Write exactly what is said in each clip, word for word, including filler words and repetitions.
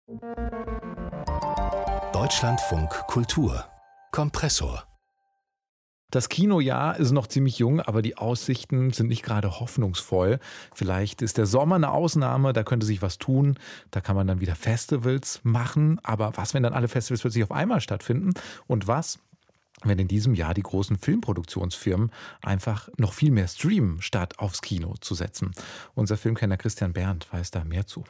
Deutschlandfunk Kultur Kompressor. Das Kinojahr ist noch ziemlich jung, aber die Aussichten sind nicht gerade hoffnungsvoll. Vielleicht ist der Sommer eine Ausnahme, da könnte sich was tun. Da kann man dann wieder Festivals machen. Aber was, wenn dann alle Festivals plötzlich auf einmal stattfinden? Und was, wenn in diesem Jahr die großen Filmproduktionsfirmen einfach noch viel mehr streamen, statt aufs Kino zu setzen? Unser Filmkenner Christian Berndt weiß da mehr zu.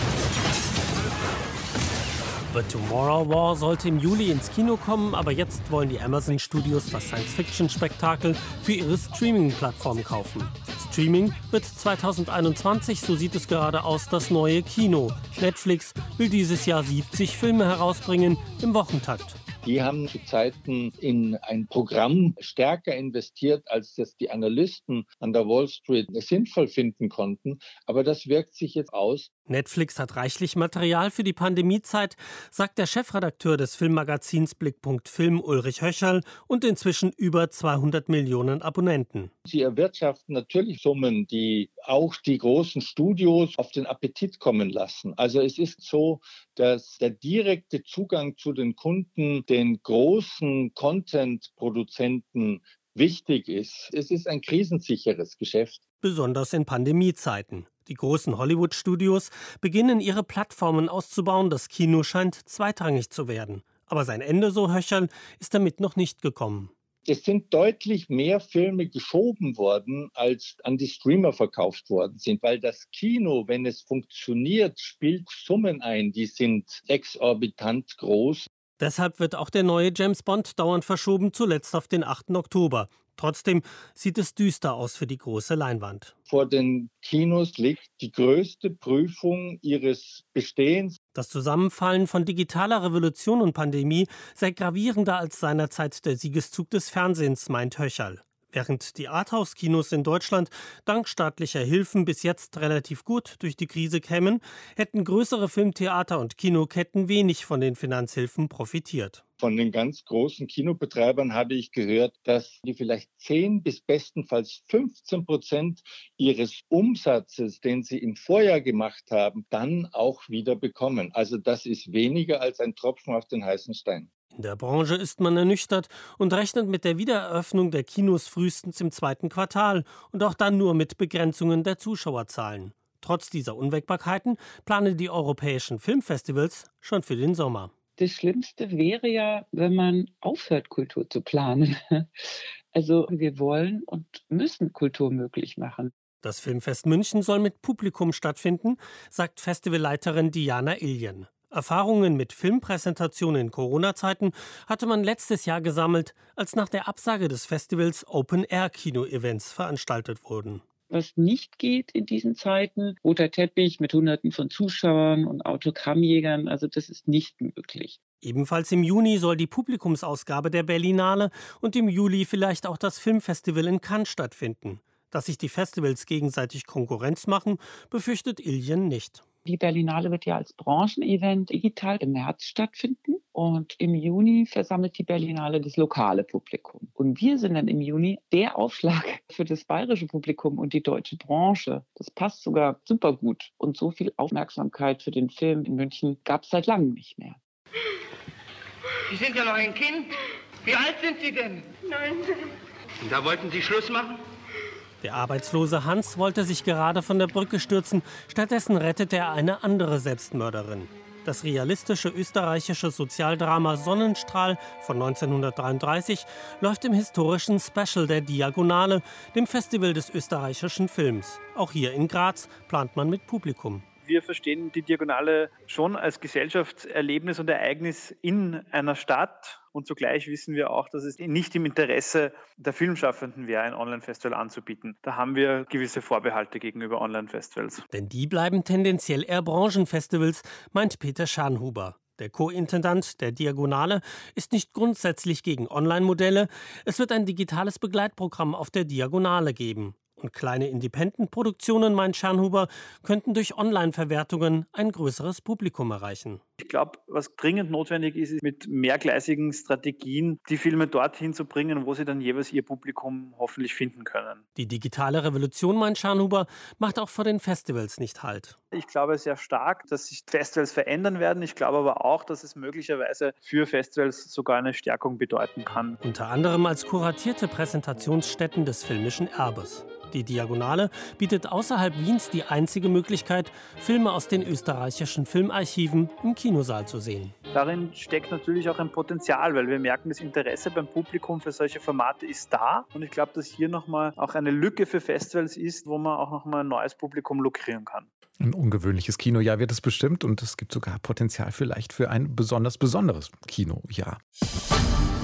The Tomorrow War sollte im Juli ins Kino kommen, aber jetzt wollen die Amazon Studios das Science-Fiction-Spektakel für ihre Streaming-Plattform kaufen. Streaming wird zwanzig einundzwanzig, so sieht es gerade aus, das neue Kino. Netflix will dieses Jahr siebzig Filme herausbringen im Wochentakt. Die haben zu Zeiten in ein Programm stärker investiert, als das die Analysten an der Wall Street sinnvoll finden konnten. Aber das wirkt sich jetzt aus. Netflix hat reichlich Material für die Pandemiezeit, sagt der Chefredakteur des Filmmagazins Blickpunkt Film Ulrich Höcherl und inzwischen über zweihundert Millionen Abonnenten. Sie erwirtschaften natürlich Summen, die auch die großen Studios auf den Appetit kommen lassen. Also es ist so, dass der direkte Zugang zu den Kunden, den großen Content-Produzenten wichtig ist. Es ist ein krisensicheres Geschäft. Besonders in Pandemiezeiten. Die großen Hollywood-Studios beginnen ihre Plattformen auszubauen. Das Kino scheint zweitrangig zu werden. Aber sein Ende, so Höcherl, ist damit noch nicht gekommen. Es sind deutlich mehr Filme geschoben worden, als an die Streamer verkauft worden sind. Weil das Kino, wenn es funktioniert, spielt Summen ein, die sind exorbitant groß. Deshalb wird auch der neue James Bond dauernd verschoben, zuletzt auf den achten Oktober. Trotzdem sieht es düster aus für die große Leinwand. Vor den Kinos liegt die größte Prüfung ihres Bestehens. Das Zusammenfallen von digitaler Revolution und Pandemie sei gravierender als seinerzeit der Siegeszug des Fernsehens, meint Höcherl. Während die Arthouse-Kinos in Deutschland dank staatlicher Hilfen bis jetzt relativ gut durch die Krise kämen, hätten größere Filmtheater und Kinoketten wenig von den Finanzhilfen profitiert. Von den ganz großen Kinobetreibern habe ich gehört, dass die vielleicht zehn bis bestenfalls fünfzehn Prozent ihres Umsatzes, den sie im Vorjahr gemacht haben, dann auch wieder bekommen. Also das ist weniger als ein Tropfen auf den heißen Stein. In der Branche ist man ernüchtert und rechnet mit der Wiedereröffnung der Kinos frühestens im zweiten Quartal und auch dann nur mit Begrenzungen der Zuschauerzahlen. Trotz dieser Unwägbarkeiten planen die europäischen Filmfestivals schon für den Sommer. Das Schlimmste wäre ja, wenn man aufhört, Kultur zu planen. Also wir wollen und müssen Kultur möglich machen. Das Filmfest München soll mit Publikum stattfinden, sagt Festivalleiterin Diana Iljen. Erfahrungen mit Filmpräsentationen in Corona-Zeiten hatte man letztes Jahr gesammelt, als nach der Absage des Festivals Open-Air-Kino-Events veranstaltet wurden. Was nicht geht in diesen Zeiten, roter Teppich mit Hunderten von Zuschauern und Autogrammjägern, also das ist nicht möglich. Ebenfalls im Juni soll die Publikumsausgabe der Berlinale und im Juli vielleicht auch das Filmfestival in Cannes stattfinden. Dass sich die Festivals gegenseitig Konkurrenz machen, befürchtet Iljen nicht. Die Berlinale wird ja als Branchenevent digital im März stattfinden und im Juni versammelt die Berlinale das lokale Publikum. Und wir sind dann im Juni der Aufschlag für das bayerische Publikum und die deutsche Branche. Das passt sogar super gut. Und so viel Aufmerksamkeit für den Film in München gab es seit langem nicht mehr. Sie sind ja noch ein Kind. Wie alt sind Sie denn? Nein. Und da wollten Sie Schluss machen? Der arbeitslose Hans wollte sich gerade von der Brücke stürzen, stattdessen rettete er eine andere Selbstmörderin. Das realistische österreichische Sozialdrama Sonnenstrahl von neunzehnhundertdreiunddreißig läuft im historischen Special der Diagonale, dem Festival des österreichischen Films. Auch hier in Graz plant man mit Publikum. Wir verstehen die Diagonale schon als Gesellschaftserlebnis und Ereignis in einer Stadt. Und zugleich wissen wir auch, dass es nicht im Interesse der Filmschaffenden wäre, ein Online-Festival anzubieten. Da haben wir gewisse Vorbehalte gegenüber Online-Festivals. Denn die bleiben tendenziell eher Branchenfestivals, meint Peter Scharnhuber. Der Co-Intendant der Diagonale ist nicht grundsätzlich gegen Online-Modelle. Es wird ein digitales Begleitprogramm auf der Diagonale geben. Und kleine Independent-Produktionen, meint Scharnhuber, könnten durch Online-Verwertungen ein größeres Publikum erreichen. Ich Ich glaube, was dringend notwendig ist, ist mit mehrgleisigen Strategien die Filme dorthin zu bringen, wo sie dann jeweils ihr Publikum hoffentlich finden können. Die digitale Revolution, meint Scharnhuber, macht auch vor den Festivals nicht Halt. Ich glaube sehr stark, dass sich Festivals verändern werden. Ich glaube aber auch, dass es möglicherweise für Festivals sogar eine Stärkung bedeuten kann. Unter anderem als kuratierte Präsentationsstätten des filmischen Erbes. Die Diagonale bietet außerhalb Wiens die einzige Möglichkeit, Filme aus den österreichischen Filmarchiven im Kinosaal zu sehen. Darin steckt natürlich auch ein Potenzial, weil wir merken, das Interesse beim Publikum für solche Formate ist da. Und ich glaube, dass hier nochmal auch eine Lücke für Festivals ist, wo man auch nochmal ein neues Publikum lukrieren kann. Ein ungewöhnliches Kinojahr wird es bestimmt und es gibt sogar Potenzial vielleicht für ein besonders besonderes Kinojahr.